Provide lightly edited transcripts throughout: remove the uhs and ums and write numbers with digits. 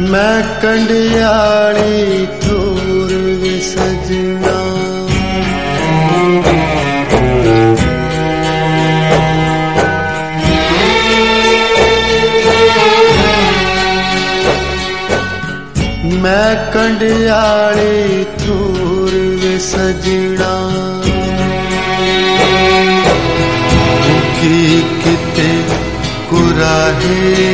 मैं कंडियाली थोर वे सजना, मैं कंडियाली थोर वे सजना, की किते कुराहे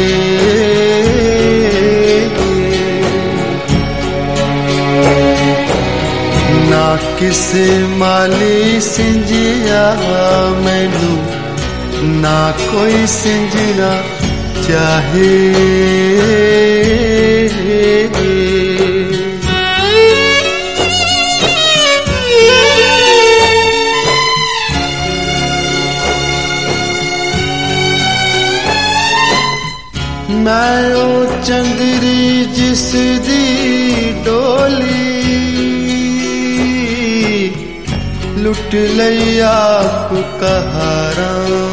ना किसे माली सिंजिया मैनू, ना कोई सिंजना चाहे। मैं ओ चंदरी जिस दी डोली लुट लई आप कहारा,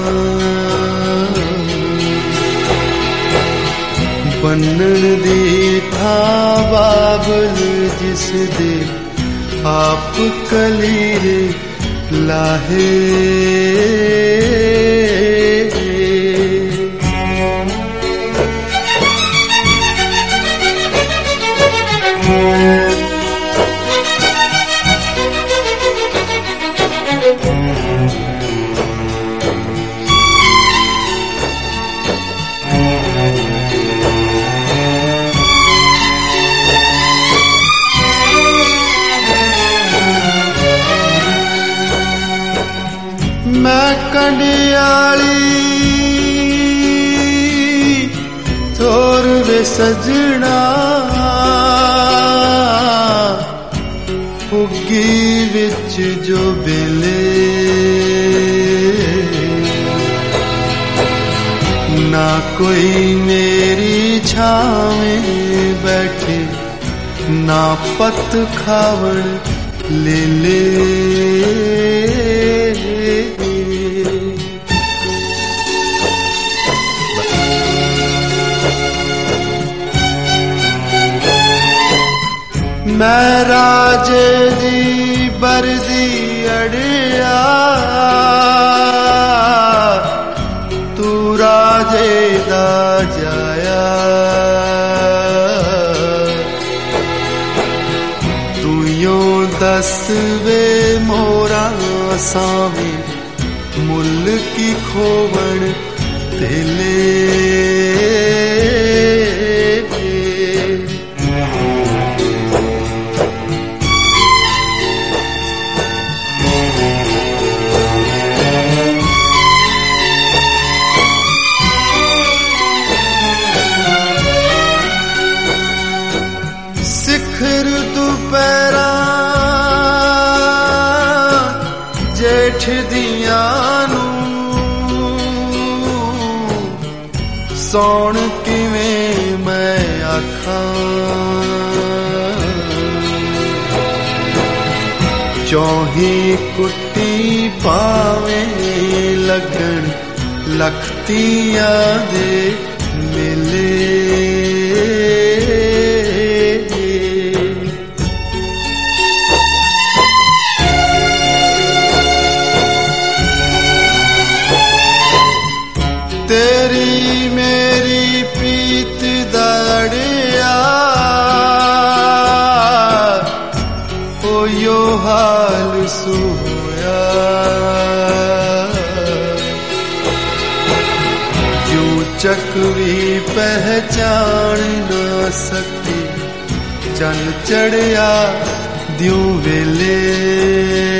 बनन दी था बाबल जिस दे आप कलीरे लाहे। मैं कंडियाली थोर वे सजना, उगी विच जो बेले ना कोई मेरी छावें बैठे, ना पत खावण ले ले। मैं राजे दी बरदी अड़िया, तू राजे दा जाया, तू यों दस वे मोरा सावे मुल की खोवण तेले। सिखर दुपहरा जेठ दियां नू सौण किवें मैं आखां, चौही कुट्टी पावें लगन लखतियां दे मेले। तेरी मेरी प्रीत दड़िया, ओ यो हाल सोया, जो चकवी पहचान न सकी चन चढ़िया द्यों वेले।